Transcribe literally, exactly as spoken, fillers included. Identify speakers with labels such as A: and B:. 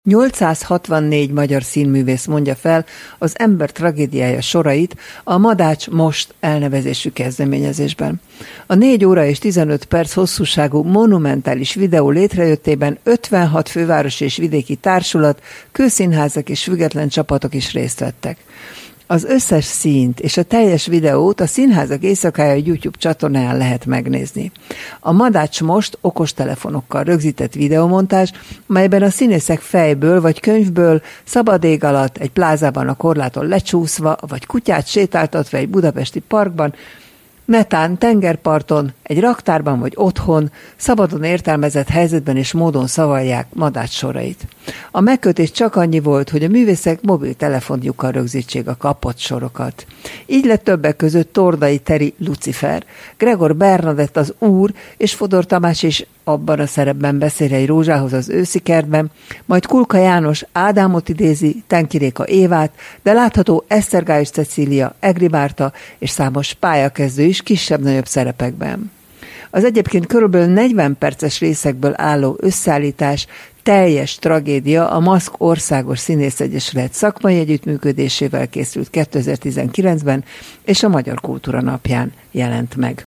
A: nyolcszázhatvannégy magyar színművész mondja fel az Ember tragédiája sorait a Madács Most elnevezésű kezdeményezésben. A négy óra és tizenöt perc hosszúságú monumentális videó létrejöttében ötvenhat fővárosi és vidéki társulat, kőszínházak és független csapatok is részt vettek. Az összes színt és a teljes videót a Színházak Éjszakája YouTube csatornáján lehet megnézni. A Madács Most okostelefonokkal rögzített videomontázs, melyben a színészek fejből vagy könyvből szabad ég alatt, egy plázában a korláton lecsúszva, vagy kutyát sétáltatva egy budapesti parkban, netán tengerparton, egy raktárban vagy otthon, szabadon értelmezett helyzetben és módon szavalják Madács sorait. A megkötés csak annyi volt, hogy a művészek mobiltelefonjukkal rögzítsék a kapott sorokat. Így lett többek között Tordai Teri Lucifer, Gregor Bernadett az Úr, és Fodor Tamás is abban a szerepben beszél egy rózsához az őszi kertben, majd Kulka János Ádámot idézi, Tenkiréka Évát, de látható Esztergályos Cecília, Egri Márta és számos pályakezdő is kisebb-nagyobb szerepekben. Az egyébként körülbelül negyven perces részekből álló összeállítás teljes tragédia a Maszk Országos Színészegyesület szakmai együttműködésével készült kétezer-tizenkilencben, és a Magyar Kultúra Napján jelent meg.